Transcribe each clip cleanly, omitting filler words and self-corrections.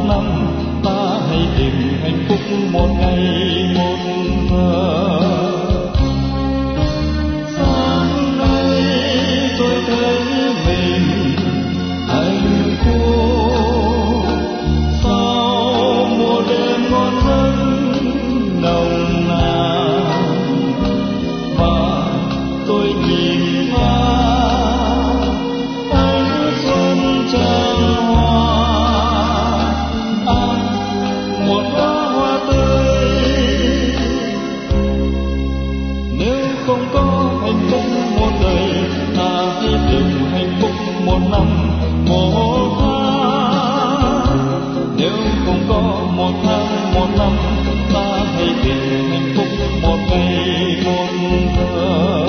năm, ta hãy tìm hạnh phúc một ngày một giờ. Sáng nay tôi thấy mình hạnh phúc sau một đêm ngon giấc nồng nàn, và tôi nhìn qua ánh xuân tràn hoa, một đóa hoa tươi. Nếu không có hạnh phúc một đời, ta hãy tìm hạnh phúc một năm một tháng. Nếu không có một tháng một năm, ta hãy tìm hạnh phúc một ngày một giờ.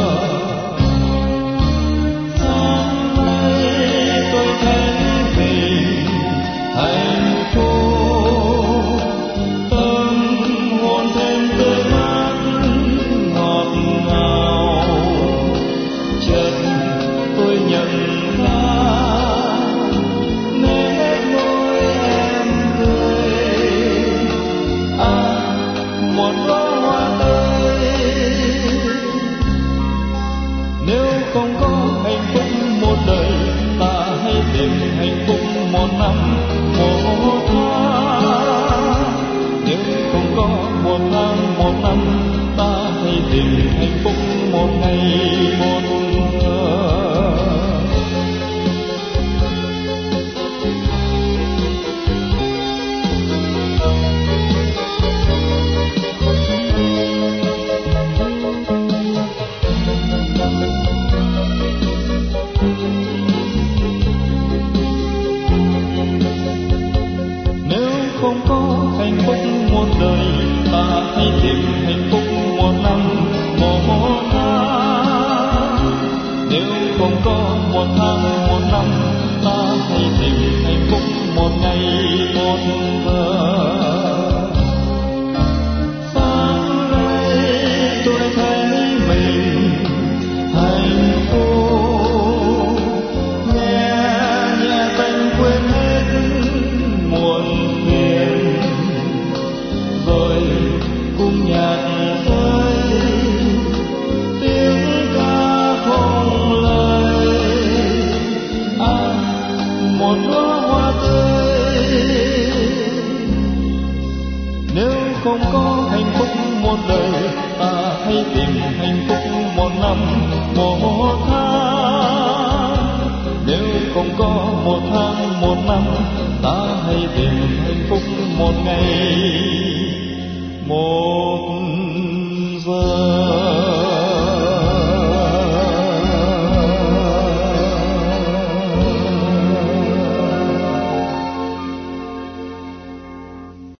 Sáng nay tôi thấy mình hạnh phúc, tâm hồn thêm tươi mát ngọt ngào. Chợt tôi nhận ra nét môi em cười, một đóa hoa tươi. Nếu không có hạnh phúc một đời, ta hãy tìm hạnh phúc một năm một tháng. Nếu không có một tháng một năm, ta hãy tìm hạnh phúc một ngày một giờ. Nếu không có hạnh phúc một đời, ta hãy tìm hạnh phúc một năm một tháng. Nếu không có một tháng một năm, ta hãy tìm hạnh phúc một ngày một giờ. Sáng nay tôi thấy mình hạnh phúc, nhẹ nhẹ tay quên hết muộn phiền, rồi cùng nhạc rơi tiếng ca không lời. Một đóa hoa tươi. Nếu không có hạnh phúc một đời, ta hãy tìm hạnh phúc một năm một tháng. Nếu không có một tháng một năm, ta hãy tìm hạnh phúc một ngày một